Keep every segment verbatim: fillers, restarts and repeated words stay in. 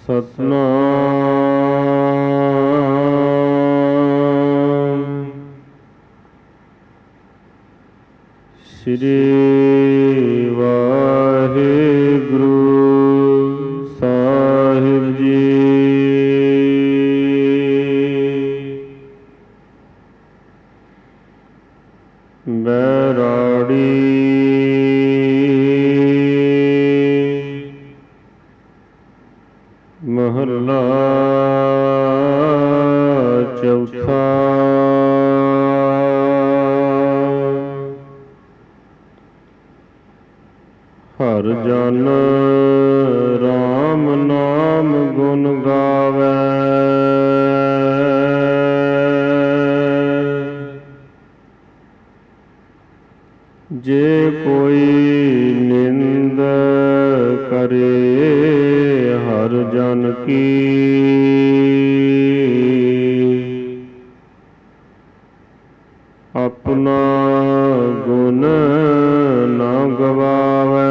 ਸਤਨਾਮ ਸ੍ਰੀ ਵਾਹਿਗੁਰੂ ਸਾਹਿਬ ਜੀ। ਬੈਰਾੜੀ ਮਹੱਲਾ ਚੌਥਾ। ਹਰਿ ਜਨ ਰਾਮ ਨਾਮ ਗੁਣ ਗਾਵੈ, ਜੇ ਕੋਈ ਨਿੰਦ ਕਰੇ ਹਰਿ ਜਨ ਕੀ, ਆਪਣਾ ਗੁਣ ਨਾ ਗਵਾਵੈ।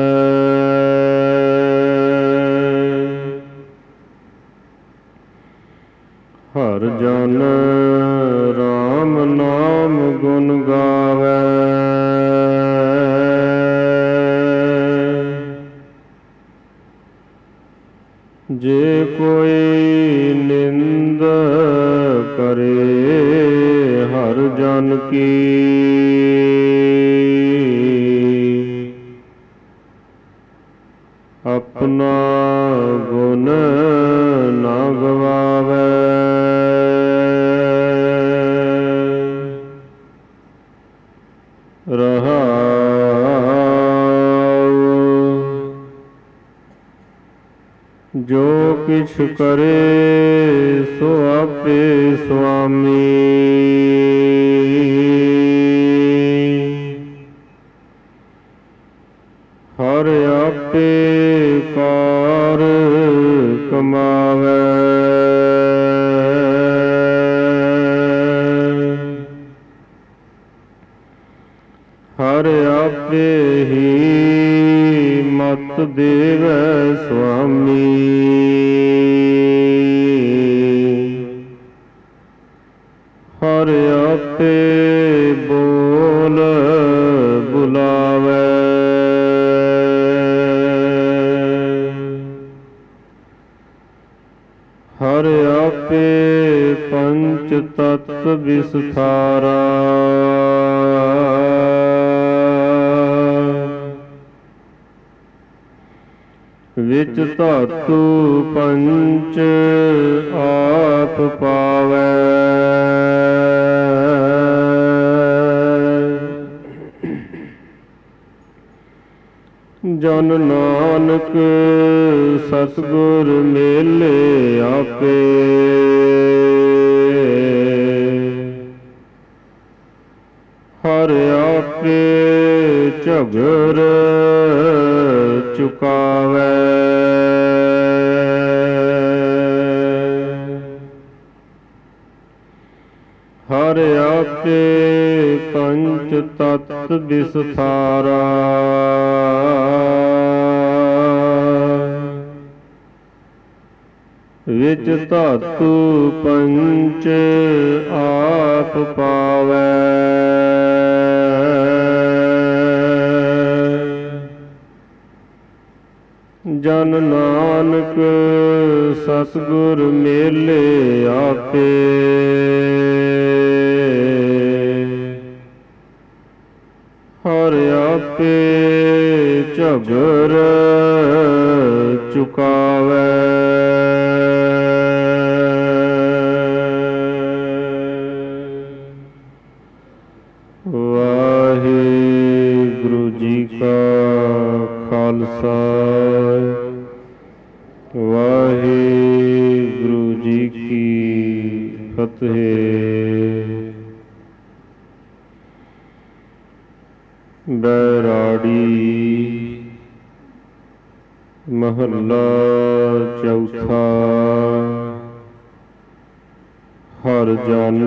ਹਰਿ ਜਨ ਰਾਮ ਨਾਮ ਗੁਣ ਗਾਵੈ, ਜੇ ਕੋਈ ਨਿੰਦ ਕਰੇ ਹਰਿ ਜਨ ਕੀ, ਆਪਣਾ ਗੁਣ ਨਾ ਗਵਾਵੈ। ਰਹਾਉ ਜੋ ਕਿਛ ਕਰੇ ਸੋ ਆਪੇ ਸੁਆਮੀ, ਹਰਿ ਆਪੇ ਕਾਰ ਕਮਾਵੈ। ਹਰਿ ਆਪੇ ਹੀ ਮਤ ਦੇਵੈ ਸੁਆਮੀ, ਹਰਿ ਆਪੇ ਬੋਲ ਬੁਲਾਵੈ। ਹਰਿ ਆਪੇ ਪੰਚ ਤਤ ਵਿਸਥਾਰਾ, ਵਿਚ ਧਾਤੂ ਪੰਚ ਆਪ ਪਾਵੈ। ਜਨ ਨਾਨਕ ਸਤਿਗੁਰ ਮੇਲੇ ਆਪੇ, ਹਰਿ ਆਪੇ ਝਗਰ ਚੁਕਾਵੈ। ਹਰਿ ਆਪੇ ਪੰਚ ਤਤ ਵਿਸਥਾਰਾ, ਵਿਚ ਧਾਤੂ ਪੰਚ ਆਪ ਪਾਵੈ। ਜਨ ਨਾਨਕ ਸਤਿਗੁਰ ਮੇਲੇ ਆਪੇ, ਹਰਿ ਆਪੇ ਝਗਰ ਚੁਕਾਵੈ। ਵਾਹਿਗੁਰੂ ਜੀ ਕਾ ਖਾਲਸਾ, ਵਾਹਿਗੁਰੂ ਜੀ ਕੀ ਫਤਿਹ। ਬੈਰਾੜੀ ਮਹੱਲਾ ਚੌਥਾ। ਹਰਿ ਜਨ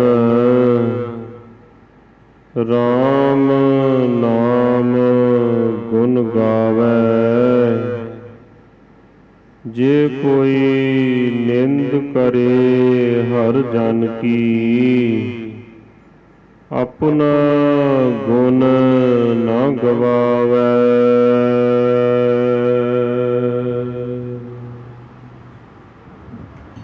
ਰਾਮ ਨਾਮ ਗੁਣ ਗਾਵੈ, ਜੇ ਕੋਈ ਨਿੰਦ ਕਰੇ ਹਰ ਜਨ ਕੀ, ਆਪਣਾ ਗੁਣ ਨਾ ਗਵਾਵੈ।